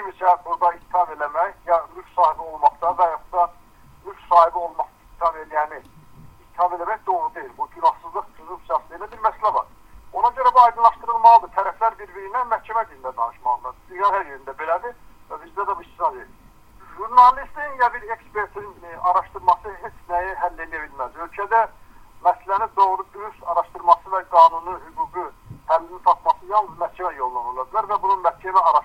kimisə burada ittiham eləmək, ya mülk sahibi olmaqda və yaxud da mülk sahibi olmaq ittiham eləyəni ittiham eləmək doğru deyil. Bu günahsızlıq prezumpsiyası ilə bir məsələ var. Ona görə bu aydınlaşdırılmalıdır. Tərəflər bir-birinə məhkəmə dilində danışmalıdır. Dünya hər yerində belədir və bizdə də bu istisna deyil. Jurnalistin ya bir ekspertin araşdırması heç nəyi həll edə bilməz. Ölkədə məsələni doğru dürüst araşdırması və qanuni, hüquqi həllini tapması yalnız məhkəmə yolundan ola bilər və bunun məhkəmə araşdırması